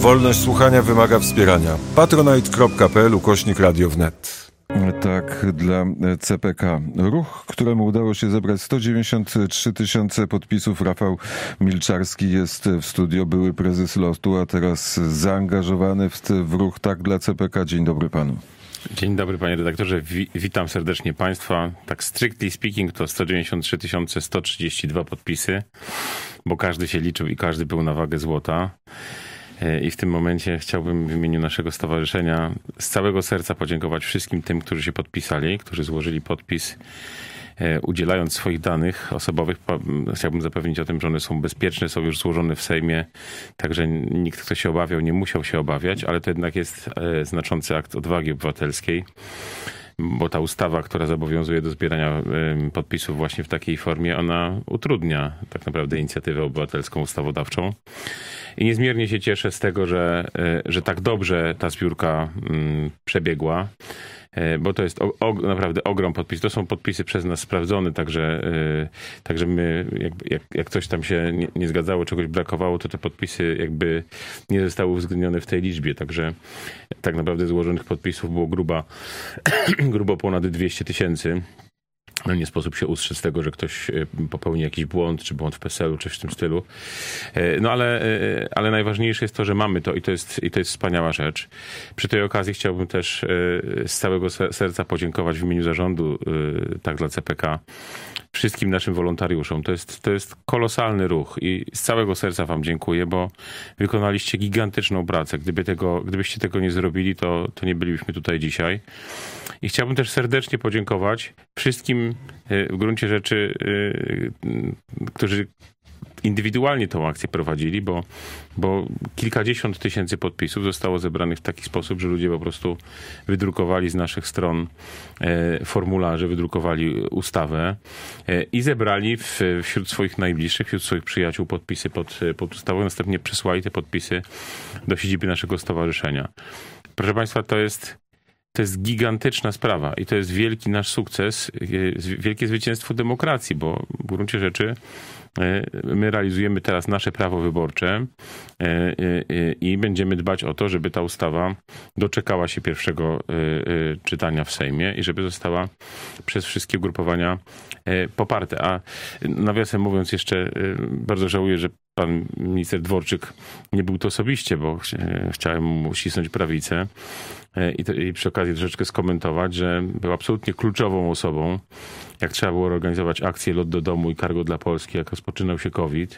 Wolność słuchania wymaga wspierania. patronite.pl/Radio wnet. Tak, dla CPK. Ruch, któremu udało się zebrać 193 000 podpisów. Rafał Milczarski jest w studio, były prezes LOT-u, a teraz zaangażowany w ruch Tak dla CPK. Dzień dobry panu. Dzień dobry panie redaktorze, witam serdecznie państwa. Tak strictly speaking to 193 132 podpisy, bo każdy się liczył i każdy był na wagę złota. I w tym momencie chciałbym w imieniu naszego stowarzyszenia z całego serca podziękować wszystkim tym, którzy się podpisali, którzy złożyli podpis, udzielając swoich danych osobowych. Chciałbym zapewnić o tym, że one są bezpieczne, są już złożone w Sejmie, także nikt, kto się obawiał, nie musiał się obawiać, ale to jednak jest znaczący akt odwagi obywatelskiej, bo ta ustawa, która zobowiązuje do zbierania podpisów właśnie w takiej formie, ona utrudnia tak naprawdę inicjatywę obywatelską, ustawodawczą. I niezmiernie się cieszę z tego, że tak dobrze ta zbiórka przebiegła, bo to jest naprawdę ogrom podpisów. To są podpisy przez nas sprawdzone, także my, jak coś tam się nie zgadzało, czegoś brakowało, to te podpisy jakby nie zostały uwzględnione w tej liczbie. Także tak naprawdę złożonych podpisów było grubo ponad 200 000. No nie sposób się ustrzec z tego, że ktoś popełni jakiś błąd, czy błąd w PESEL-u, czy w tym stylu. No ale najważniejsze jest to, że mamy to i to jest wspaniała rzecz. Przy tej okazji chciałbym też z całego serca podziękować w imieniu zarządu Tak dla CPK wszystkim naszym wolontariuszom. To jest kolosalny ruch i z całego serca wam dziękuję, bo wykonaliście gigantyczną pracę. Gdybyście tego nie zrobili, to nie bylibyśmy tutaj dzisiaj. I chciałbym też serdecznie podziękować wszystkim w gruncie rzeczy, którzy indywidualnie tą akcję prowadzili, bo kilkadziesiąt tysięcy podpisów zostało zebranych w taki sposób, że ludzie po prostu wydrukowali z naszych stron formularze, wydrukowali ustawę i zebrali wśród swoich najbliższych, wśród swoich przyjaciół podpisy pod ustawą. Następnie przesłali te podpisy do siedziby naszego stowarzyszenia. Proszę państwa, to jest gigantyczna sprawa i to jest wielki nasz sukces, wielkie zwycięstwo demokracji, bo w gruncie rzeczy my realizujemy teraz nasze prawo wyborcze i będziemy dbać o to, żeby ta ustawa doczekała się pierwszego czytania w Sejmie i żeby została przez wszystkie ugrupowania poparte. A nawiasem mówiąc jeszcze bardzo żałuję, że pan minister Dworczyk nie był to osobiście, bo chciałem mu ścisnąć prawicę i przy okazji troszeczkę skomentować, że był absolutnie kluczową osobą, jak trzeba było organizować akcję Lot do domu i Cargo dla Polski, jak rozpoczynał się COVID.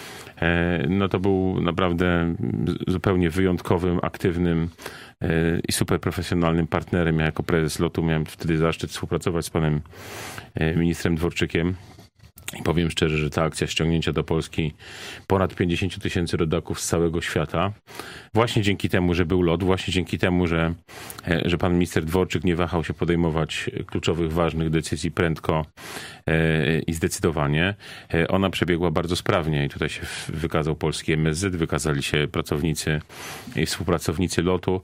No to był naprawdę zupełnie wyjątkowym, aktywnym i super profesjonalnym partnerem. Ja jako prezes LOT-u miałem wtedy zaszczyt współpracować z panem ministrem Dworczykiem. I powiem szczerze, że ta akcja ściągnięcia do Polski ponad 50 000 rodaków z całego świata, właśnie dzięki temu, że był LOT, właśnie dzięki temu, że pan minister Dworczyk nie wahał się podejmować kluczowych, ważnych decyzji prędko i zdecydowanie, ona przebiegła bardzo sprawnie i tutaj się wykazał polski MSZ, wykazali się pracownicy i współpracownicy LOT-u.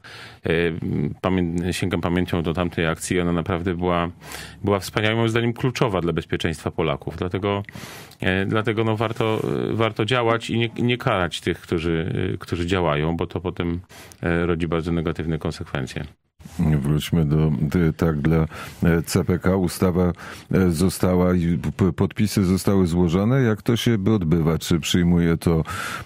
Sięgam pamięcią do tamtej akcji, ona naprawdę była wspaniała, moim zdaniem kluczowa dla bezpieczeństwa Polaków. Dlatego no warto działać i nie karać tych, którzy działają, bo to potem rodzi bardzo negatywne konsekwencje. Wróćmy do Tak dla CPK. Ustawa została i podpisy zostały złożone. Jak to się odbywa? Czy przyjmuje to...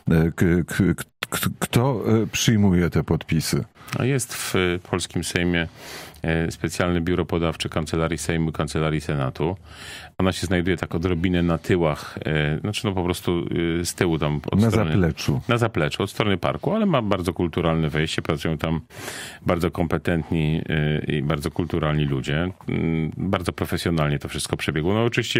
Kto przyjmuje te podpisy? Jest w polskim Sejmie specjalne biuro podawcze Kancelarii Sejmu i Kancelarii Senatu. Ona się znajduje tak odrobinę na tyłach, znaczy no po prostu z tyłu tam od strony... Zapleczu. Na zapleczu, od strony parku, ale ma bardzo kulturalne wejście. Pracują tam bardzo kompetentni i bardzo kulturalni ludzie. Bardzo profesjonalnie to wszystko przebiegło. No oczywiście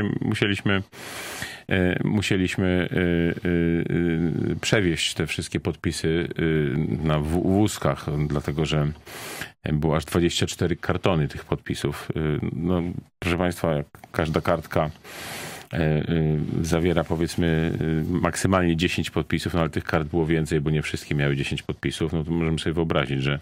musieliśmy przewieźć te wszystkie podpisy na wózkach, dlatego że było aż 24 kartony tych podpisów. No, proszę państwa, jak każda kartka zawiera powiedzmy maksymalnie 10 podpisów, no ale tych kart było więcej, bo nie wszystkie miały 10 podpisów, no to możemy sobie wyobrazić, że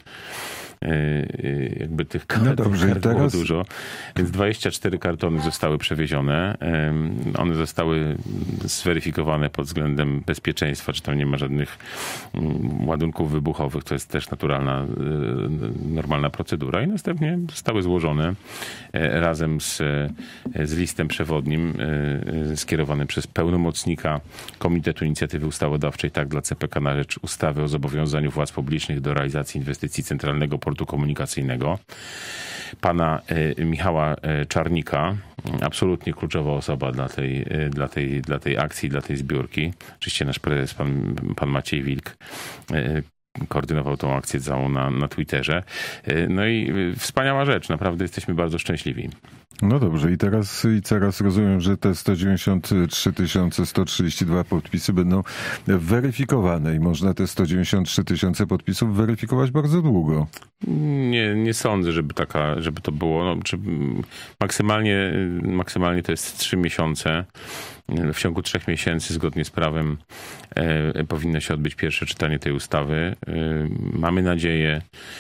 jakby tych kart, było dużo. Więc 24 kartony zostały przewiezione. One zostały zweryfikowane pod względem bezpieczeństwa, czy tam nie ma żadnych ładunków wybuchowych. To jest też naturalna, normalna procedura. I następnie zostały złożone razem z listem przewodnim skierowanym przez pełnomocnika Komitetu Inicjatywy Ustawodawczej, tak, dla CPK na rzecz ustawy o zobowiązaniu władz publicznych do realizacji inwestycji Centralnego Portu Komunikacyjnego, pana Michała Czarnika, absolutnie kluczowa osoba dla tej akcji, dla tej zbiórki. Oczywiście nasz prezes, pan Maciej Wilk, koordynował tą akcję całą na Twitterze. No i wspaniała rzecz, naprawdę jesteśmy bardzo szczęśliwi. No dobrze, i teraz rozumiem, że te 193 132 podpisy będą weryfikowane i można te 193 tysiące podpisów weryfikować bardzo długo. Nie sądzę, żeby to było. No, maksymalnie to jest 3 miesiące. W ciągu 3 miesięcy, zgodnie z prawem, powinno się odbyć pierwsze czytanie tej ustawy. Mamy nadzieję,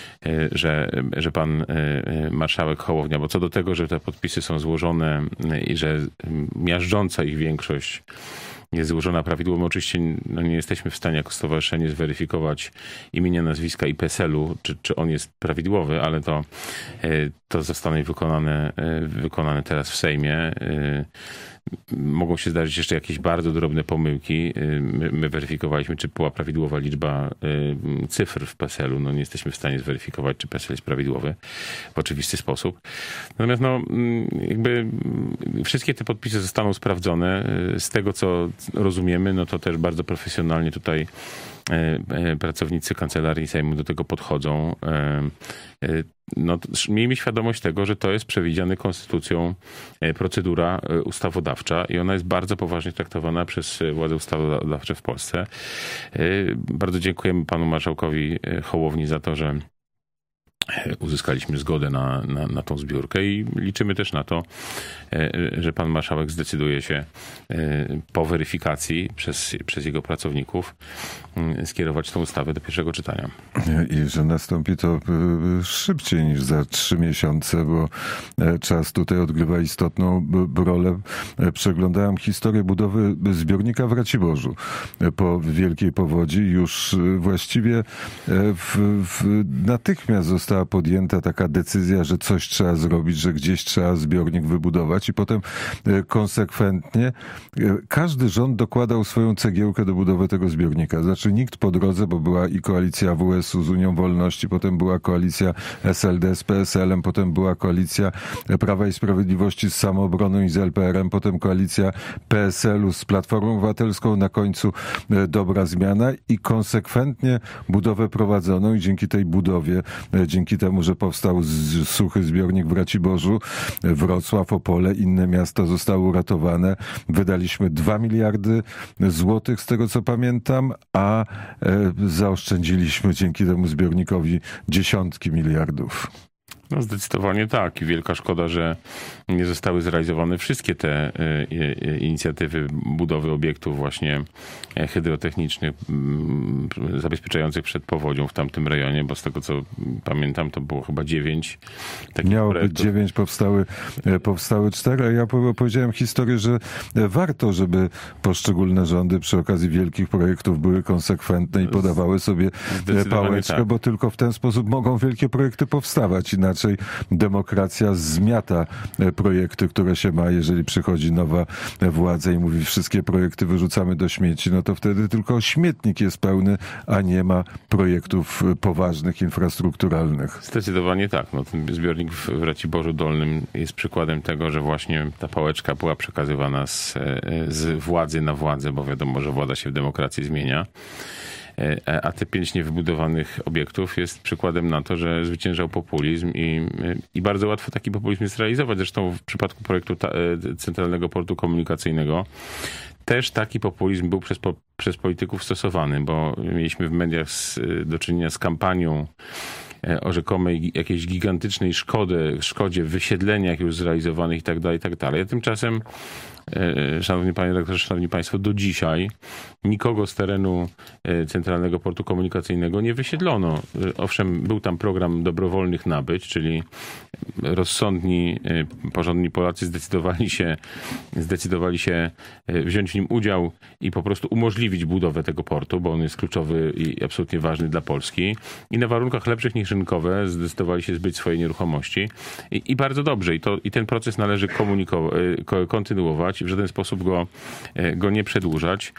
że pan marszałek Hołownia, bo co do tego, że te podpisy są złożone i że miażdżąca ich większość jest złożona prawidłowo. My oczywiście nie jesteśmy w stanie jako stowarzyszenie zweryfikować imienia, nazwiska i PESEL-u, czy on jest prawidłowy, ale to zostanie wykonane teraz w Sejmie. Mogą się zdarzyć jeszcze jakieś bardzo drobne pomyłki. My weryfikowaliśmy, czy była prawidłowa liczba cyfr w PESEL-u. No nie jesteśmy w stanie zweryfikować, czy PESEL jest prawidłowy w oczywisty sposób. Natomiast jakby wszystkie te podpisy zostaną sprawdzone. Z tego, co rozumiemy, no to też bardzo profesjonalnie tutaj pracownicy Kancelarii Sejmu do tego podchodzą. No, miejmy świadomość tego, że to jest przewidziana konstytucją procedura ustawodawcza i ona jest bardzo poważnie traktowana przez władze ustawodawcze w Polsce. Bardzo dziękujemy panu marszałkowi Hołowni za to, że uzyskaliśmy zgodę na tą zbiórkę i liczymy też na to, że pan marszałek zdecyduje się po weryfikacji przez jego pracowników skierować tę ustawę do pierwszego czytania. I że nastąpi to szybciej niż za 3 miesiące, bo czas tutaj odgrywa istotną rolę. Przeglądałem historię budowy zbiornika w Raciborzu po wielkiej powodzi. Już właściwie natychmiast została podjęta taka decyzja, że coś trzeba zrobić, że gdzieś trzeba zbiornik wybudować i potem konsekwentnie każdy rząd dokładał swoją cegiełkę do budowy tego zbiornika. Znaczy nikt po drodze, bo była i koalicja AWS-u z Unią Wolności, potem była koalicja SLD z PSL-em, potem była koalicja Prawa i Sprawiedliwości z Samoobroną i z LPR-em, potem koalicja PSL-u z Platformą Obywatelską, na końcu Dobra Zmiana i konsekwentnie budowę prowadzono i dzięki tej budowie, dzięki temu, że powstał suchy zbiornik w Raciborzu, Wrocław, Opole, inne miasta zostały uratowane. Wydaliśmy 2 miliardy złotych, z tego co pamiętam, a zaoszczędziliśmy dzięki temu zbiornikowi dziesiątki miliardów. No zdecydowanie tak i wielka szkoda, że nie zostały zrealizowane wszystkie te inicjatywy budowy obiektów właśnie hydrotechnicznych zabezpieczających przed powodzią w tamtym rejonie, bo z tego co pamiętam to było chyba 9 takich Miało projektów. być 9, powstały 4, a ja powiedziałem historię, że warto, żeby poszczególne rządy przy okazji wielkich projektów były konsekwentne i podawały sobie pałeczkę, tak. Bo tylko w ten sposób mogą wielkie projekty powstawać. Inaczej demokracja zmiata projekty, które się ma, jeżeli przychodzi nowa władza i mówi wszystkie projekty wyrzucamy do śmieci, no to wtedy tylko śmietnik jest pełny, a nie ma projektów poważnych, infrastrukturalnych. Zdecydowanie tak. No, ten zbiornik w Raciborzu Dolnym jest przykładem tego, że właśnie ta pałeczka była przekazywana z władzy na władzę, bo wiadomo, że władza się w demokracji zmienia. A te 5 niewybudowanych obiektów jest przykładem na to, że zwyciężał populizm i bardzo łatwo taki populizm jest realizować. Zresztą w przypadku projektu Centralnego Portu Komunikacyjnego też taki populizm był przez polityków stosowany, bo mieliśmy w mediach do czynienia z kampanią o rzekomej jakiejś gigantycznej szkodzie, wysiedleniach już zrealizowanych i tak dalej, i tak dalej. Tymczasem szanowny panie redaktorze, szanowni państwo, do dzisiaj nikogo z terenu Centralnego Portu Komunikacyjnego nie wysiedlono. Owszem, był tam program dobrowolnych nabyć, czyli rozsądni, porządni Polacy zdecydowali się wziąć w nim udział i po prostu umożliwić budowę tego portu, bo on jest kluczowy i absolutnie ważny dla Polski. I na warunkach lepszych niż rynkowe zdecydowali się zbyć swoje nieruchomości. I bardzo dobrze. I ten proces należy kontynuować i w żaden sposób go nie przedłużać.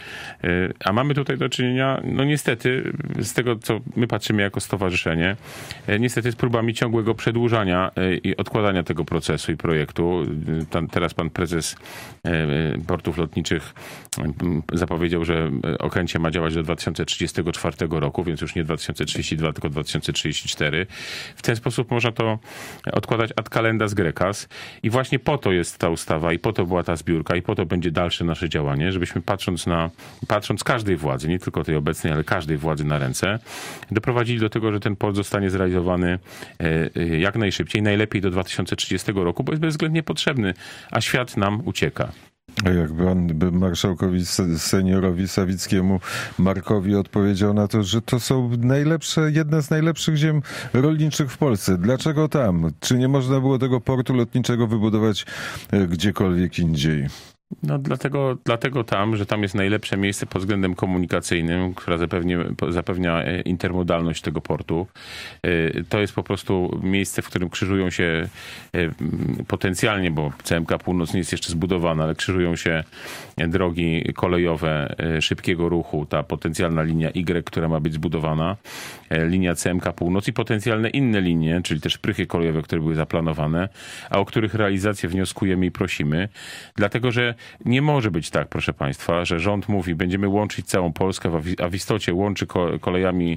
A mamy tutaj do czynienia, no niestety, z tego co my patrzymy jako stowarzyszenie, niestety z próbami ciągłego przedłużania i odkładania tego procesu i projektu. Teraz pan prezes portów lotniczych zapowiedział, że Okęcie ma działać do 2034 roku, więc już nie 2032, tylko 2034. W ten sposób można to odkładać ad calendas grecas i właśnie po to jest ta ustawa i po to była ta zbiórka i po to będzie dalsze nasze działanie, żebyśmy patrząc każdej władzy, nie tylko tej obecnej, ale każdej władzy na ręce, doprowadzili do tego, że ten port zostanie zrealizowany jak najszybciej, najlepiej do 2030 roku, bo jest bezwzględnie potrzebny, a świat nam ucieka. A jakby on marszałkowi seniorowi Sawickiemu Markowi odpowiedział na to, że to są jedne z najlepszych ziem rolniczych w Polsce. Dlaczego tam? Czy nie można było tego portu lotniczego wybudować gdziekolwiek indziej? No dlatego tam, że tam jest najlepsze miejsce pod względem komunikacyjnym, która zapewnia intermodalność tego portu. To jest po prostu miejsce, w którym krzyżują się potencjalnie, bo CMK Północ nie jest jeszcze zbudowana, ale krzyżują się drogi kolejowe szybkiego ruchu, ta potencjalna linia Y, która ma być zbudowana, linia CMK Północ i potencjalne inne linie, czyli też prychy kolejowe, które były zaplanowane, a o których realizację wnioskujemy i prosimy. Dlatego, że nie może być tak, proszę państwa, że rząd mówi, będziemy łączyć całą Polskę, a w istocie łączy kolejami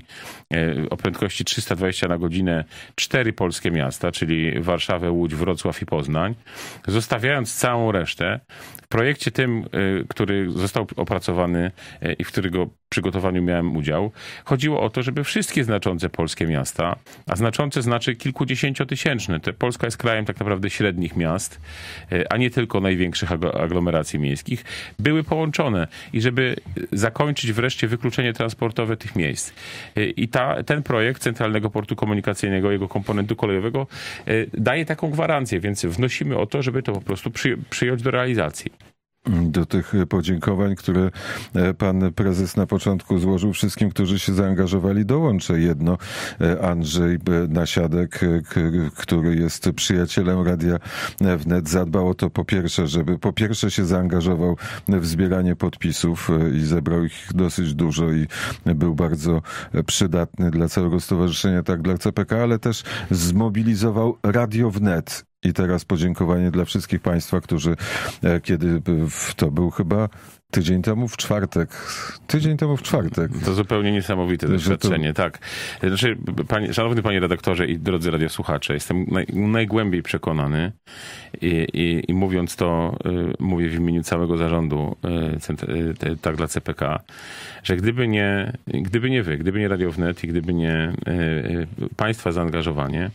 o prędkości 320 na godzinę 4 polskie miasta, czyli Warszawę, Łódź, Wrocław i Poznań, zostawiając całą resztę. W projekcie tym, który został opracowany i w którego przygotowaniu miałem udział, chodziło o to, żeby wszystkie znaczące polskie miasta, a znaczące znaczy kilkudziesięciotysięczne, Polska jest krajem tak naprawdę średnich miast, a nie tylko największych aglomeracji miejskich, były połączone i żeby zakończyć wreszcie wykluczenie transportowe tych miejsc. I ten projekt Centralnego Portu Komunikacyjnego, jego komponentu kolejowego daje taką gwarancję, więc wnosimy o to, żeby to po prostu przyjąć do realizacji. Do tych podziękowań, które pan prezes na początku złożył wszystkim, którzy się zaangażowali, dołączę jedno. Andrzej Nasiadek, który jest przyjacielem Radia Wnet, zadbał o to po pierwsze się zaangażował w zbieranie podpisów i zebrał ich dosyć dużo i był bardzo przydatny dla całego stowarzyszenia, tak dla CPK, ale też zmobilizował Radio Wnet. I teraz podziękowanie dla wszystkich państwa, którzy, kiedy to był chyba tydzień temu w czwartek. To zupełnie niesamowite doświadczenie, tak. Znaczy, szanowny panie redaktorze i drodzy radiosłuchacze, jestem najgłębiej przekonany i mówiąc to, mówię w imieniu całego zarządu tak dla CPK, że gdyby nie wy, gdyby nie Radio Wnet i gdyby nie państwa zaangażowanie,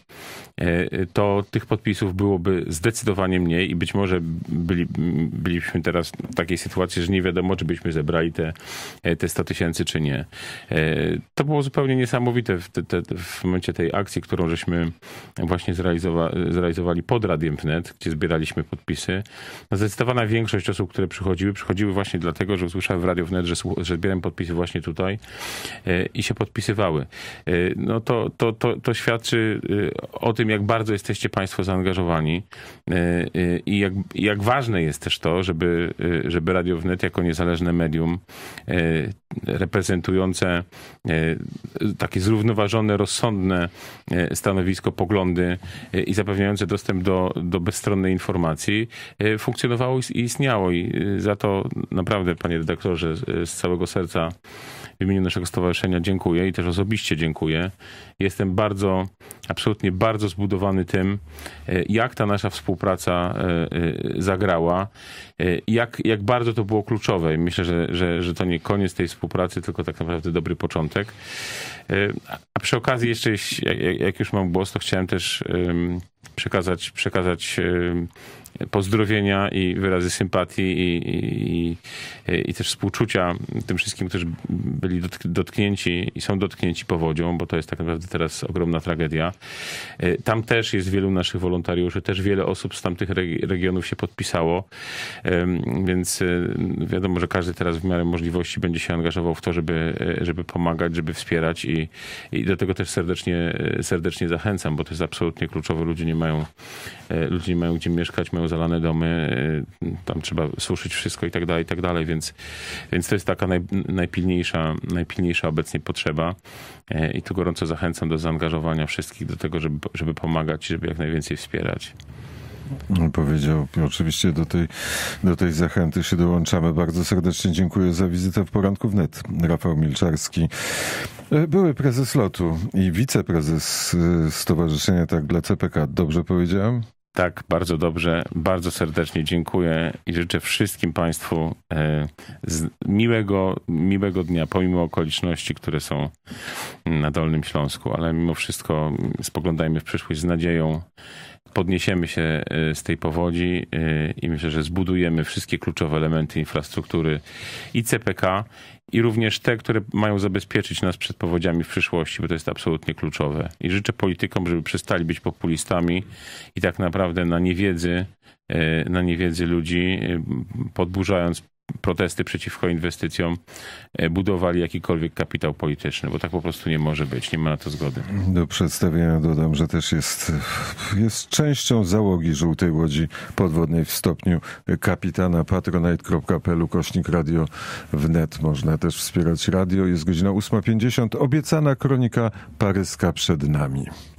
to tych podpisów byłoby zdecydowanie mniej i być może bylibyśmy teraz w takiej sytuacji, że nie wiadomo, czy byśmy zebrali te 100 tysięcy, czy nie. To było zupełnie niesamowite w momencie tej akcji, którą żeśmy właśnie zrealizowali pod Radiem Wnet, gdzie zbieraliśmy podpisy. No, zdecydowana większość osób, które przychodziły właśnie dlatego, że usłyszały w Radio Wnet, że zbieram podpisy właśnie tutaj i się podpisywały. No to świadczy o tym, jak bardzo jesteście państwo zaangażowani i jak ważne jest też to, żeby Radio Wnet jako niezależne medium reprezentujące takie zrównoważone, rozsądne stanowisko, poglądy i zapewniające dostęp do bezstronnej informacji funkcjonowało i istniało. I za to naprawdę, panie redaktorze, z całego serca w imieniu naszego stowarzyszenia dziękuję i też osobiście dziękuję. Jestem absolutnie bardzo zbudowany tym, jak ta nasza współpraca zagrała, jak bardzo to było kluczowe. I myślę, że to nie koniec tej współpracy, tylko tak naprawdę dobry początek. A przy okazji jeszcze, jak już mam głos, to chciałem też przekazać pozdrowienia i wyrazy sympatii i też współczucia tym wszystkim, którzy byli dotknięci i są dotknięci powodzią, bo to jest tak naprawdę teraz ogromna tragedia. Tam też jest wielu naszych wolontariuszy, też wiele osób z tamtych regionów się podpisało, więc wiadomo, że każdy teraz w miarę możliwości będzie się angażował w to, żeby pomagać, żeby wspierać i do tego też serdecznie zachęcam, bo to jest absolutnie kluczowe. Ludzie nie mają gdzie mieszkać, mają zalane domy, tam trzeba suszyć wszystko i tak dalej, więc to jest taka najpilniejsza obecnie potrzeba i tu gorąco zachęcam do zaangażowania wszystkich do tego, żeby pomagać, żeby jak najwięcej wspierać. Powiedział, oczywiście do tej zachęty się dołączamy. Bardzo serdecznie dziękuję za wizytę w Poranku Wnet. Rafał Milczarski, były prezes LOT-u i wiceprezes Stowarzyszenia Tak dla CPK. Dobrze powiedziałem? Tak, bardzo dobrze. Bardzo serdecznie dziękuję i życzę wszystkim Państwu miłego dnia, pomimo okoliczności, które są na Dolnym Śląsku, ale mimo wszystko spoglądajmy w przyszłość z nadzieją. Podniesiemy się z tej powodzi i myślę, że zbudujemy wszystkie kluczowe elementy infrastruktury i CPK, i również te, które mają zabezpieczyć nas przed powodziami w przyszłości, bo to jest absolutnie kluczowe. I życzę politykom, żeby przestali być populistami i tak naprawdę na niewiedzy ludzi, podburzając protesty przeciwko inwestycjom, budowali jakikolwiek kapitał polityczny, bo tak po prostu nie może być, nie ma na to zgody. Do przedstawienia dodam, że też jest częścią załogi Żółtej Łodzi Podwodnej w stopniu kapitana. patronite.pl/radio wnet. Można też wspierać radio. Jest godzina 8:50. Obiecana kronika paryska przed nami.